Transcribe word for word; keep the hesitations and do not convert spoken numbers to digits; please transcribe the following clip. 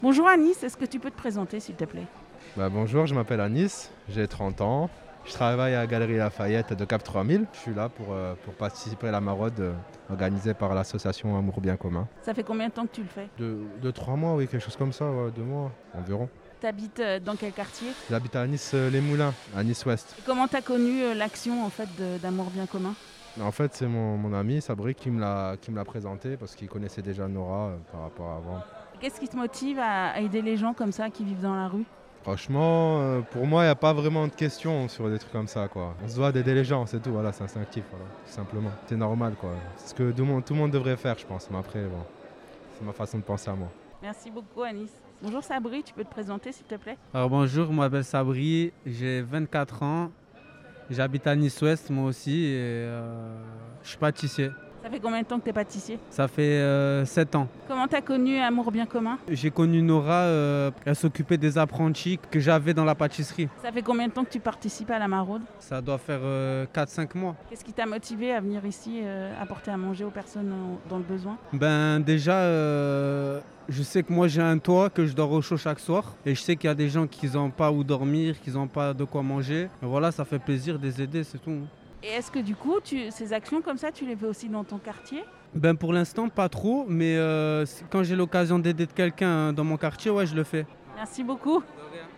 Bonjour Anis, est-ce que tu peux te présenter s'il te plaît? Bah, bonjour, je m'appelle Anis, j'ai trente ans. Je travaille à la Galerie Lafayette de Cap trois mille. Je suis là pour, euh, pour participer à la maraude euh, organisée par l'association Amour Bien Commun. Ça fait combien de temps que tu le fais? De, de trois mois, oui, quelque chose comme ça, ouais, deux mois environ. T'habites euh, dans quel quartier? J'habite à Nice-les-Moulins, à Nice-Ouest. Et comment t'as connu euh, l'action en fait de- d'Amour Bien Commun? En fait, c'est mon, mon ami Sabri qui me l'a qui me l'a présenté parce qu'il connaissait déjà Nora euh, par rapport à avant. Qu'est-ce qui te motive à, à aider les gens comme ça qui vivent dans la rue? Franchement, euh, pour moi, il n'y a pas vraiment de questions sur des trucs comme ça, quoi. On se doit d'aider les gens, c'est tout, voilà, c'est instinctif, voilà, tout simplement. C'est normal, quoi. C'est ce que tout le monde, tout le monde devrait faire, je pense. Mais après, bon, c'est ma façon de penser à moi. Merci beaucoup Anis. Bonjour Sabri, tu peux te présenter s'il te plaît? Alors bonjour, je m'appelle Sabri, j'ai vingt-quatre ans, j'habite à Nice-Ouest moi aussi et euh, je suis pâtissier. Ça fait combien de temps que t'es pâtissier? Ça fait euh, sept ans. Comment t'as connu Amour Bien Commun? J'ai connu Nora, euh, elle s'occupait des apprentis que j'avais dans la pâtisserie. Ça fait combien de temps que tu participes à la maraude? Ça doit faire euh, quatre cinq mois. Qu'est-ce qui t'a motivé à venir ici euh, apporter à manger aux personnes en- dans le besoin? Ben déjà, euh, je sais que moi j'ai un toit que je dors au chaud chaque soir et je sais qu'il y a des gens qui n'ont pas où dormir, qui n'ont pas de quoi manger. Et voilà, ça fait plaisir de les aider, c'est tout. Et est-ce que du coup, tu, ces actions comme ça, tu les fais aussi dans ton quartier? Ben pour l'instant pas trop, mais euh, quand j'ai l'occasion d'aider quelqu'un dans mon quartier, ouais je le fais. Merci beaucoup.